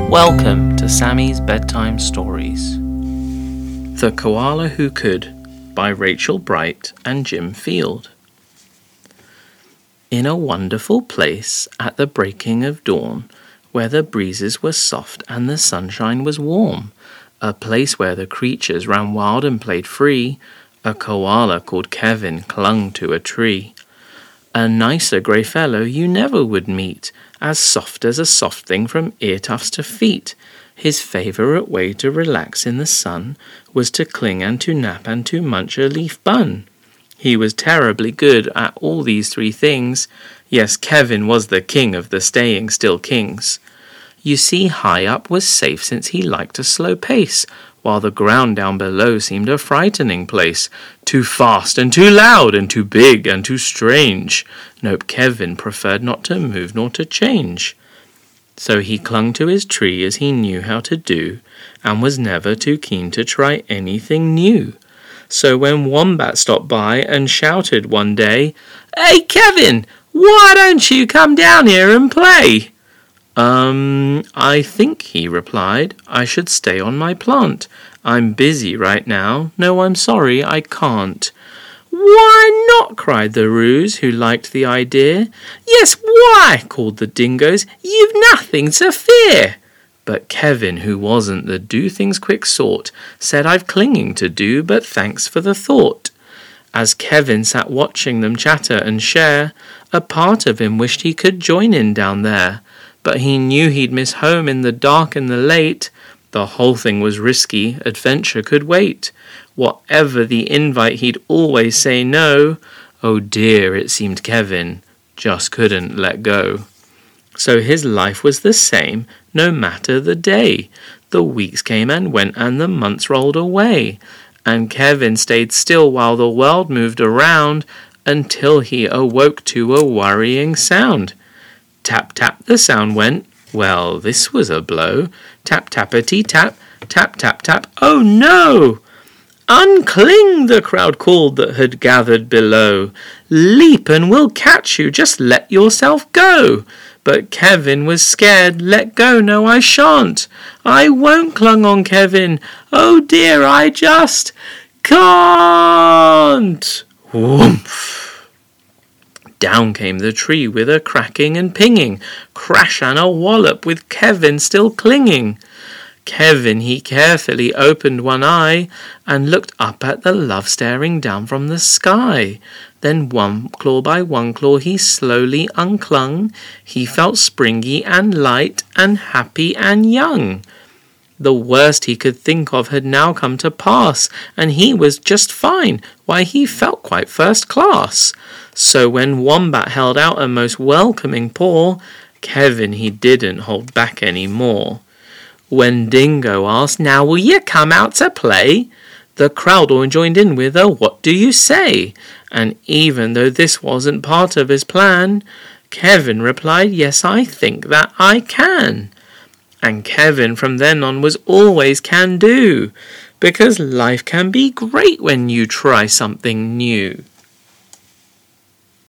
Welcome to Sammy's Bedtime Stories. The Koala Who Could by Rachel Bright and Jim Field. In a wonderful place at the breaking of dawn, where the breezes were soft and the sunshine was warm, a place where the creatures ran wild and played free, a koala called Kevin clung to a tree. A nicer grey fellow you never would meet, as soft as a soft thing from ear tufts to feet. His favourite way to relax in the sun was to cling and to nap and to munch a leaf bun. He was terribly good at all these three things. Yes, Kevin was the king of the staying still kings. You see, high up was safe since he liked a slow pace, while the ground down below seemed a frightening place. Too fast and too loud and too big and too strange. Nope, Kevin preferred not to move nor to change. So he clung to his tree as he knew how to do, and was never too keen to try anything new. So when Wombat stopped by and shouted one day, "Hey Kevin, why don't you come down here and play?" I think," he replied, "I should stay on my plant. I'm busy right now. No, I'm sorry, I can't." "Why not?" cried the Roos, who liked the idea. "Yes, why?" called the Dingoes. "You've nothing to fear." But Kevin, who wasn't the do-things-quick sort, said, "I've clinging to do, but thanks for the thought." As Kevin sat watching them chatter and share, a part of him wished he could join in down there. But he knew he'd miss home in the dark and the late. The whole thing was risky, adventure could wait. Whatever the invite, he'd always say no. Oh dear, it seemed Kevin just couldn't let go. So his life was the same, no matter the day. The weeks came and went and the months rolled away. And Kevin stayed still while the world moved around, until he awoke to a worrying sound. Tap, tap, the sound went. Well, this was a blow. Tap, tappity, tap, tap, tap, tap. Oh no! "Uncling," the crowd called that had gathered below. "Leap and we'll catch you, just let yourself go." But Kevin was scared. "Let go, no I shan't. I won't," clung on Kevin. "Oh dear, I just can't." Whoomph! Down came the tree with a cracking and pinging, crash and a wallop with Kevin still clinging. Kevin, he carefully opened one eye and looked up at the love staring down from the sky. Then one claw by one claw he slowly unclung. He felt springy and light and happy and young. The worst he could think of had now come to pass, and he was just fine. Why, he felt quite first class. So when Wombat held out a most welcoming paw, Kevin, he didn't hold back any more. When Dingo asked, "Now will you come out to play?" the crowd all joined in with a "What do you say?" And even though this wasn't part of his plan, Kevin replied, "Yes, I think that I can." And Kevin from then on was always can do, because life can be great when you try something new.